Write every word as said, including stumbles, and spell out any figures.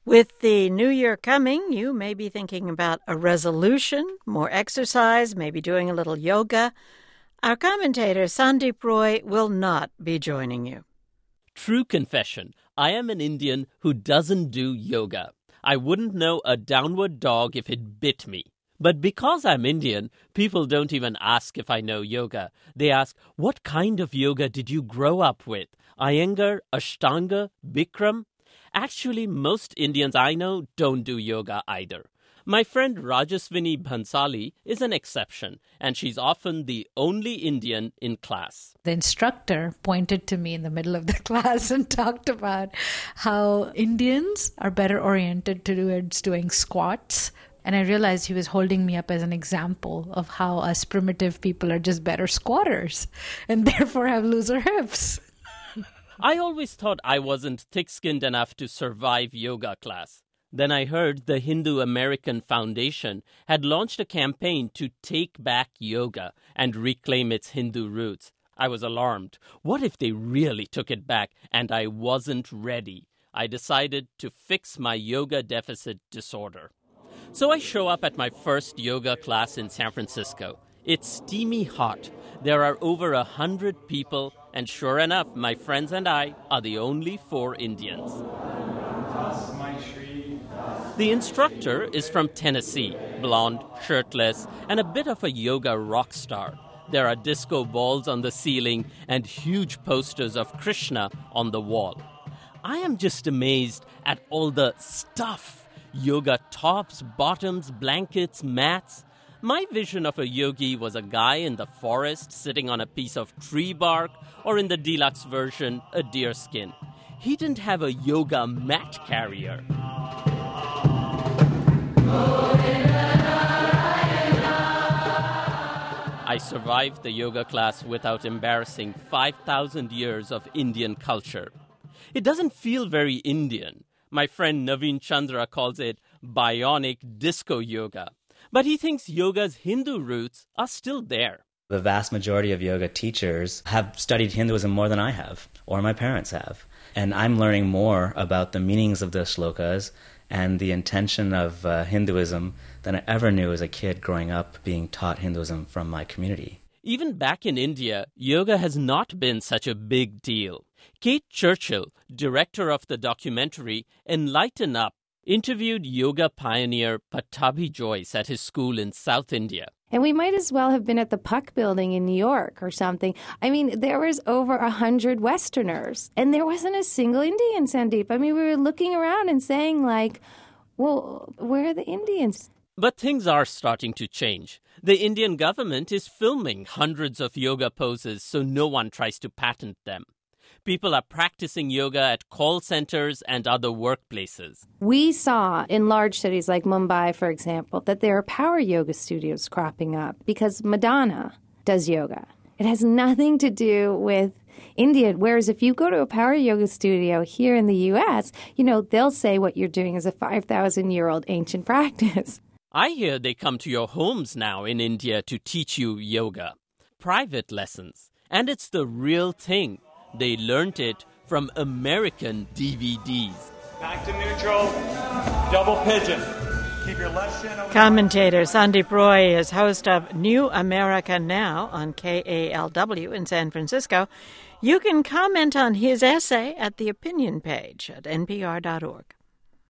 With the new year coming, you may be thinking about a resolution, more exercise, maybe doing a little yoga. Our commentator, Sandeep Roy, will not be joining you. True confession. I am an Indian who doesn't do yoga. I wouldn't know a downward dog if it bit me. But because I'm Indian, people don't even ask if I know yoga. They ask, what kind of yoga did you grow up with? Iyengar, Ashtanga, Bikram? Actually, most Indians I know don't do yoga either. My friend Rajaswini Bhansali is an exception, and she's often the only Indian in class. The instructor pointed to me in the middle of the class and talked about how Indians are better oriented towards doing squats. And I realized he was holding me up as an example of how us primitive people are just better squatters and therefore have looser hips. I always thought I wasn't thick-skinned enough to survive yoga class. Then I heard the Hindu American Foundation had launched a campaign to take back yoga and reclaim its Hindu roots. I was alarmed. What if they really took it back and I wasn't ready? I decided to fix my yoga deficit disorder. So I show up at my first yoga class in San Francisco. It's steamy hot. There are over a hundred people, and sure enough, my friends and I are the only four Indians. The instructor is from Tennessee, blonde, shirtless, and a bit of a yoga rock star. There are disco balls on the ceiling and huge posters of Krishna on the wall. I am just amazed at all the stuff. Yoga tops, bottoms, blankets, mats. My vision of a yogi was a guy in the forest sitting on a piece of tree bark, or in the deluxe version, a deer skin. He didn't have a yoga mat carrier. I survived the yoga class without embarrassing five thousand years of Indian culture. It doesn't feel very Indian. My friend Naveen Chandra calls it bionic disco yoga. But he thinks yoga's Hindu roots are still there. The vast majority of yoga teachers have studied Hinduism more than I have, or my parents have. And I'm learning more about the meanings of the shlokas and the intention of uh, Hinduism than I ever knew as a kid growing up being taught Hinduism from my community. Even back in India, yoga has not been such a big deal. Kate Churchill, director of the documentary Enlighten Up, interviewed yoga pioneer Pattabhi Jois at his school in South India. And we might as well have been at the Puck Building in New York or something. I mean, there was over a hundred Westerners, and there wasn't a single Indian, Sandeep. I mean, we were looking around and saying, like, well, where are the Indians? But things are starting to change. The Indian government is filming hundreds of yoga poses so no one tries to patent them. People are practicing yoga at call centers and other workplaces. We saw in large cities like Mumbai, for example, that there are power yoga studios cropping up because Madonna does yoga. It has nothing to do with India. Whereas if you go to a power yoga studio here in the U S, you know, they'll say what you're doing is a five thousand year old ancient practice. I hear they come to your homes now in India to teach you yoga. Private lessons. And it's the real thing. They learned it from American D V Ds. Back to neutral, double pigeon. Keep your left shin over. Commentator Sandeep Roy is host of New America Now on K A L W in San Francisco. You can comment on his essay at the opinion page at N P R dot org.